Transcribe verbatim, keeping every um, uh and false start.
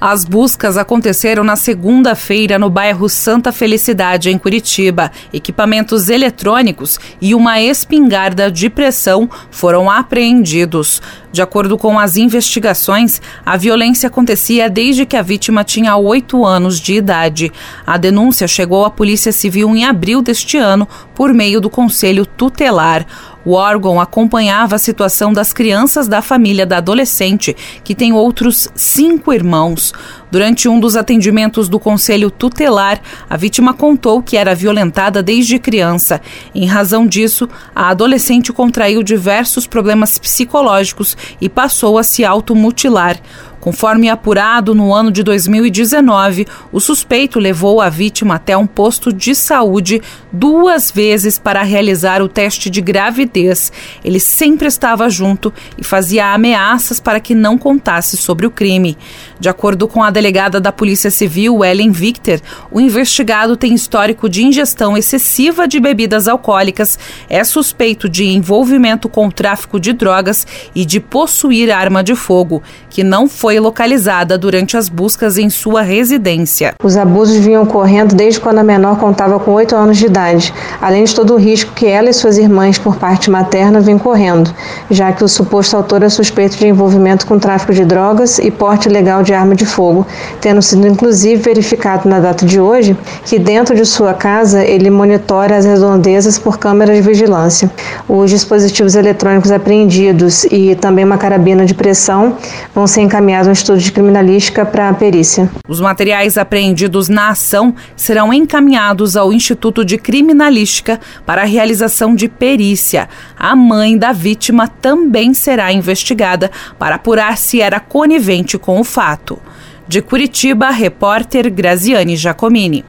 As buscas aconteceram na segunda-feira no bairro Santa Felicidade, em Curitiba. Equipamentos eletrônicos e uma espingarda de pressão foram apreendidos. De acordo com as investigações, a violência acontecia desde que a vítima tinha oito anos de idade. A denúncia chegou à Polícia Civil em abril deste ano por meio do Conselho Tutelar. O órgão acompanhava a situação das crianças da família da adolescente, que tem outros cinco irmãos. Durante um dos atendimentos do Conselho Tutelar, a vítima contou que era violentada desde criança. Em razão disso, a adolescente contraiu diversos problemas psicológicos e passou a se automutilar. Conforme apurado, no ano de dois mil e dezenove, o suspeito levou a vítima até um posto de saúde duas vezes para realizar o teste de gravidez. Ele sempre estava junto e fazia ameaças para que não contasse sobre o crime. De acordo com a delegada da Polícia Civil, Ellen Victor, o investigado tem histórico de ingestão excessiva de bebidas alcoólicas, é suspeito de envolvimento com o tráfico de drogas e de possuir arma de fogo, que não foi localizada durante as buscas em sua residência. Os abusos vinham ocorrendo desde quando a menor contava com oito anos de idade, além de todo o risco que ela e suas irmãs, por parte materna, vêm correndo, já que o suposto autor é suspeito de envolvimento com tráfico de drogas e porte ilegal de arma de fogo, tendo sido inclusive verificado na data de hoje que dentro de sua casa ele monitora as redondezas por câmeras de vigilância. Os dispositivos eletrônicos apreendidos e também uma carabina de pressão vão ser encaminhados a um estudo de criminalística para a perícia. Os materiais apreendidos na ação serão encaminhados ao Instituto de Criminalística para a realização de perícia. A mãe da vítima também será investigada para apurar se era conivente com o fato. De Curitiba, repórter Graziane Giacomini.